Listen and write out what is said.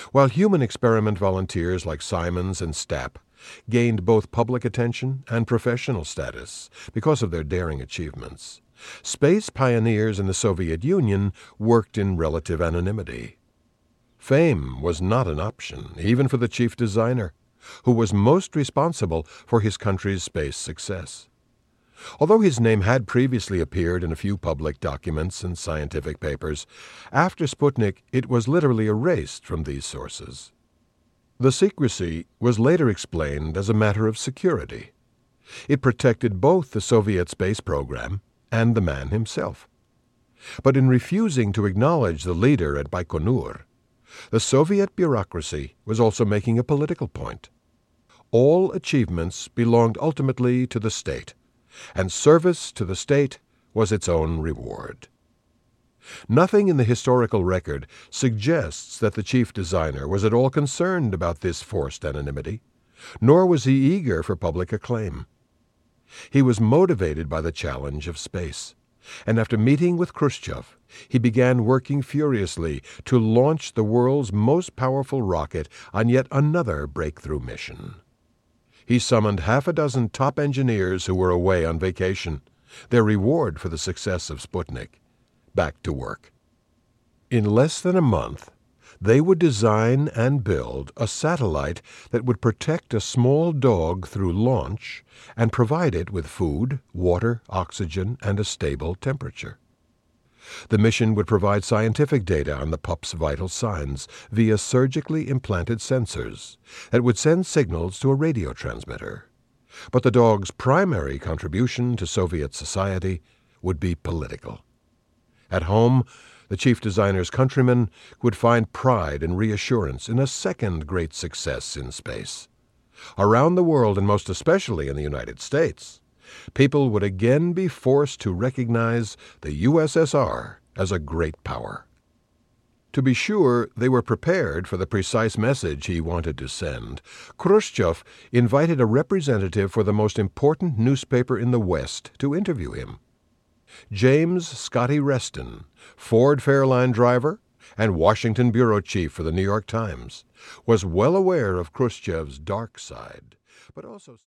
While human experiment volunteers like Simons and Stapp gained both public attention and professional status because of their daring achievements, space pioneers in the Soviet Union worked in relative anonymity. Fame was not an option, even for the chief designer, who was most responsible for his country's space success. Although his name had previously appeared in a few public documents and scientific papers, after Sputnik it was literally erased from these sources. The secrecy was later explained as a matter of security. It protected both the Soviet space program and the man himself. But in refusing to acknowledge the leader at Baikonur, the Soviet bureaucracy was also making a political point. All achievements belonged ultimately to the state, and service to the state was its own reward. Nothing in the historical record suggests that the chief designer was at all concerned about this forced anonymity, nor was he eager for public acclaim. He was motivated by the challenge of space, and after meeting with Khrushchev, he began working furiously to launch the world's most powerful rocket on yet another breakthrough mission. He summoned half a dozen top engineers who were away on vacation, their reward for the success of Sputnik, back to work. In less than a month, they would design and build a satellite that would protect a small dog through launch and provide it with food, water, oxygen, and a stable temperature. The mission would provide scientific data on the pup's vital signs via surgically implanted sensors that would send signals to a radio transmitter. But the dog's primary contribution to Soviet society would be political. At home, the chief designer's countrymen would find pride and reassurance in a second great success in space. Around the world, and most especially in the United States, people would again be forced to recognize the USSR as a great power. To be sure, they were prepared for the precise message he wanted to send. Khrushchev invited a representative for the most important newspaper in the West to interview him. James Scotty Reston, Ford Fairline driver and Washington bureau chief for the New York Times, was well aware of Khrushchev's dark side, but also